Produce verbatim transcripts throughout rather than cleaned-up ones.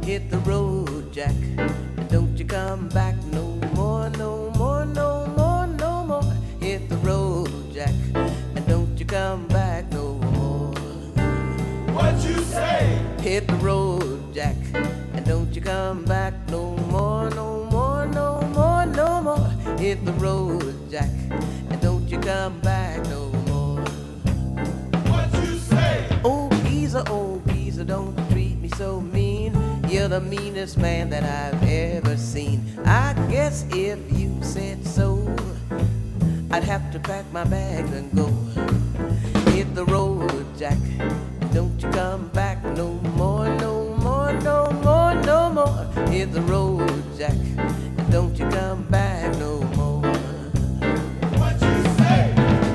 hit the road, Jack, and don't you come back no more, no more, no more, no more. Hit the road, Jack, and don't you come back no more. What you say? Hit the road, Jack, and don't you come back no more, no more, no more, no more. Hit the road, Jack, and don't you come back no more. What you say? Oh, geezer, oh, geezer, don't treat me so mean. You're the meanest man that I've ever seen. I guess if you said so, I'd have to pack my bags and go. Hit the road, Jack, don't you come back no more, no more, no more, no more. Hit the road, Jack, don't you come back no more. What you say?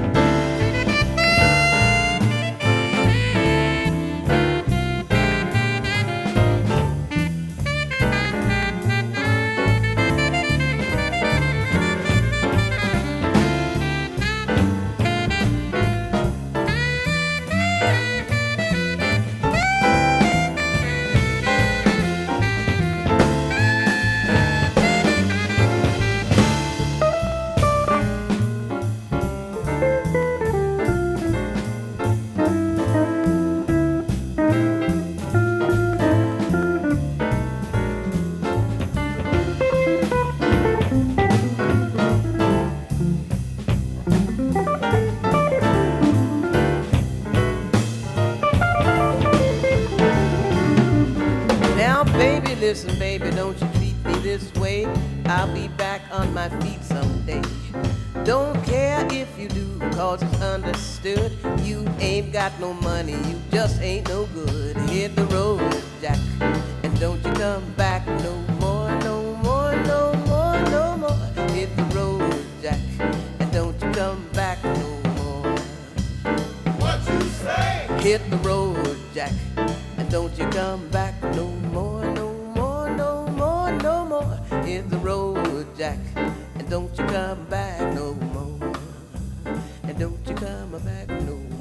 Baby, listen, baby, don't you treat me this way. I'll be back on my feet someday. Don't care if you do, cause it's understood. You ain't got no money, you just ain't no good. Hit the road, Jack, and don't you come back no more, no more, no more, no more. Hit the road, Jack, and don't you come back no more. What you say? Hit the road, Jack, and don't you come back no more, no more, no more, no more. Hit the road, Jack, and don't you come back no more. And don't you come back no more.